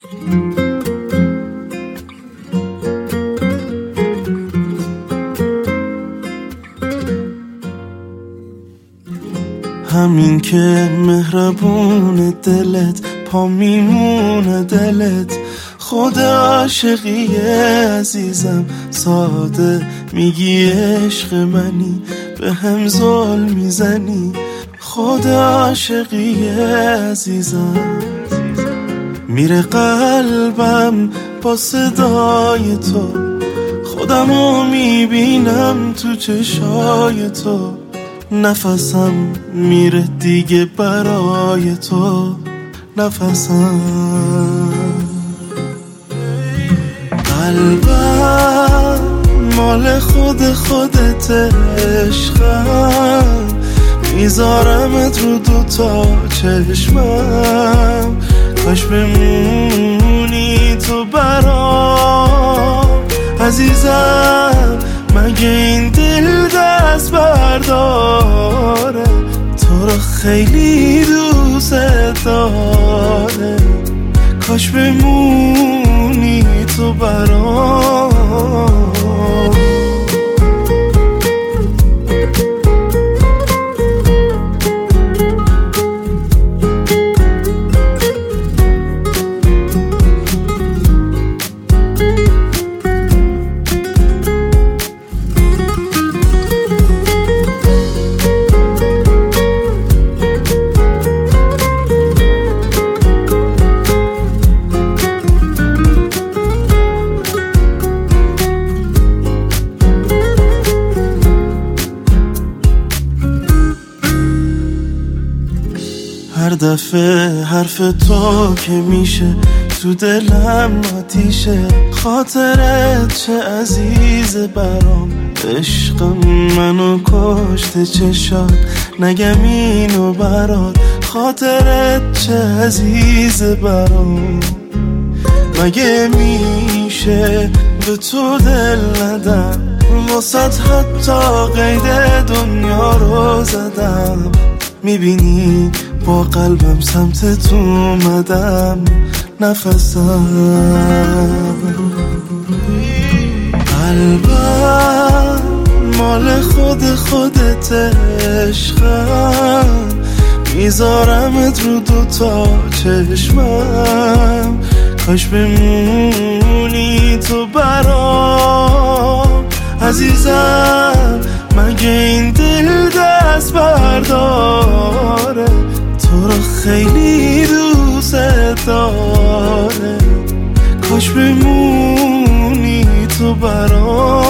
همین که مهربون دلت، پا میمونه دلت، خود عاشقی عزیزم، ساده میگی عشق منی، به هم ظلم میزنی، خود عاشقی عزیزم. میره قلبم با صدای تو، خودمو میبینم تو چشای تو، نفسم میره دیگه برای تو، نفسم. قلبم مال خودت عشقم، میذارمت رو دوتا چشمم، کاش بمونی تو برام عزیزم. مگه این دل دست برداره، تو رو خیلی دوست داره، کاش بمونی تو برام. هر دفعه حرف تو که میشه تو دلم آتیشه، خاطرت چه عزیز برام، عشقم منو کشته چشات، نگم اینو برات، خاطرت چه عزیز برام. مگه میشه به تو دل ندم، واسط حتی قید دنیا رو زدم، میبینی با قلبم سمت تو اومدم، نفسم. قلبم مال خودت عشقم، میذارمت رو دوتا چشمم، کاش بمونی تو برام عزیزم. مگه این دل دست برداره، تو رو خیلی دوست داره، کاش بمونی تو برام.